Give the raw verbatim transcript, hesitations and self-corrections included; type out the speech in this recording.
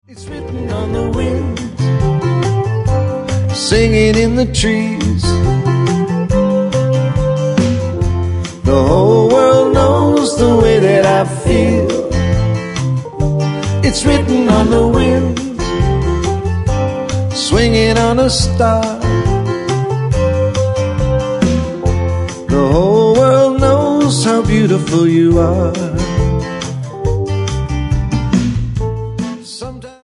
It's written on the wind, singing in the trees. The whole world knows the way that I feel. It's written on the wind, swinging on a star. The whole world knows how beautiful you are.